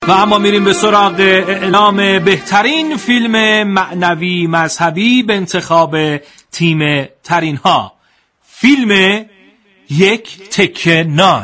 و اما میریم به سراغ اعلام بهترین فیلم معنوی مذهبی به انتخاب تیم ترین ها. فیلم یک تکه نان.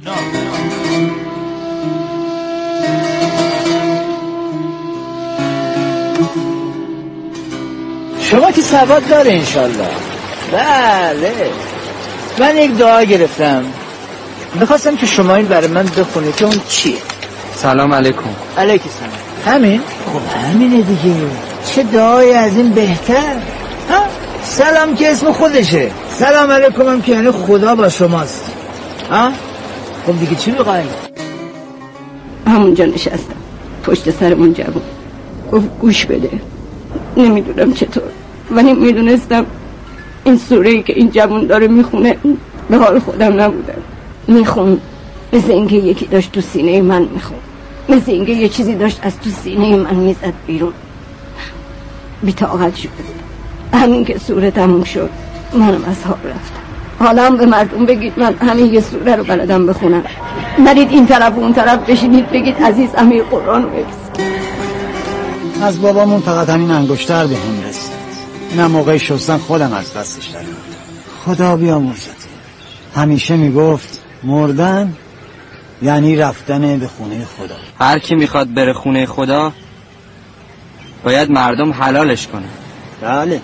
شما که سواد داره انشالله. بله، من یک دعا گرفتم، میخواستم که شما این برای من بخونه که اون چیه. سلام علیکم. علیکم سلام. همین؟ همینه دیگه، چه دعای از این بهتر؟ ها؟ سلام که اسم خودشه، سلام علیکم هم که یعنی خدا با شماست. ها؟ خب دیگه چی میخوایی؟ همونجا نشستم پشت سرمون جوون گفت گوش بده. نمیدونم چطور، ولی میدونستم این سوره‌ای که این جوون داره میخونه به حال خودم نبودم. میخون مثل اینکه یکی داشت تو سینه من میخون، مثل اینکه یه چیزی داشت از تو سینه من میزد بیرون. بی‌طاقت شد. همین که سوره تموم شد منم از حال رفتم. حالا هم به مردم بگید من همین یه سوره رو بلدم بخونم، نرید این طرف و اون طرف بشینید بگید عزیز امیر قرآن رو ببیز. از بابامون فقط همین انگشتر به هم رسید، اینم موقع شستن خودم از دستش در بود. خدا بیامرزد. همیشه میگفت مردن یعنی رفتن به خونه خدا. هر کی میخواد بره خونه خدا باید مردم حلالش کنه. بله،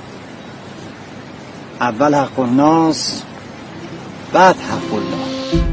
اول حق الناس بعد حق الله.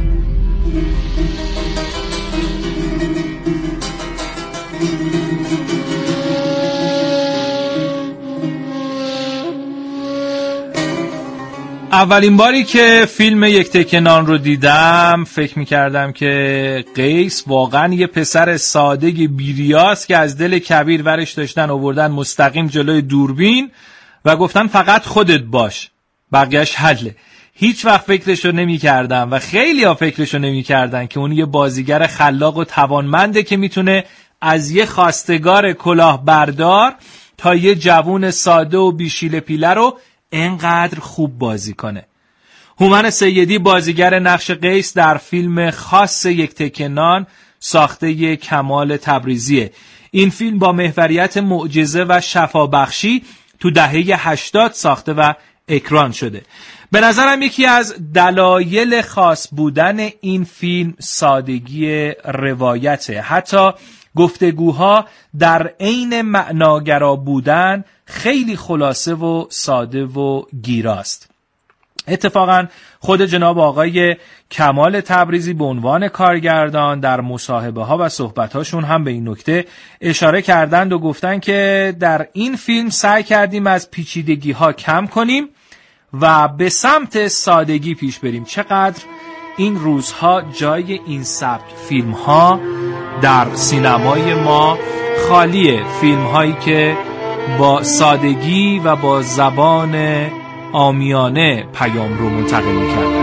اولین باری که فیلم یک تکه نان رو دیدم فکر میکردم که قیس واقعا یه پسر ساده بیریاست که از دل کبیر ورش داشتن آوردن مستقیم جلوی دوربین و گفتن فقط خودت باش، بقیه‌اش حله. هیچ وقت فکرشو نمی کردم و خیلی ها فکرشو نمی کردن که اون یه بازیگر خلاق و توانمنده که میتونه از یه خواستگار کلاهبردار تا یه جوون ساده و بیشیل پیله رو اینقدر خوب بازی کنه. هومن سیدی بازیگر نقش قیس در فیلم خاص یک تکه نان ساخته کمال تبریزیه. این فیلم با محوریت معجزه و شفابخشی تو دهه 80 ساخته و اکران شده. به نظرم یکی از دلایل خاص بودن این فیلم سادگی روایته. حتی گفتگوها در عین معناگرا بودن خیلی خلاصه و ساده و گیراست. اتفاقا خود جناب آقای کمال تبریزی به عنوان کارگردان در مصاحبه ها و صحبت هاشون هم به این نکته اشاره کردند و گفتن که در این فیلم سعی کردیم از پیچیدگی ها کم کنیم و به سمت سادگی پیش بریم. چقدر این روزها جای این سبک فیلم ها در سینمای ما خالیه، فیلم هایی که با سادگی و با زبان عامیانه پیام رو منتقل می‌کرد.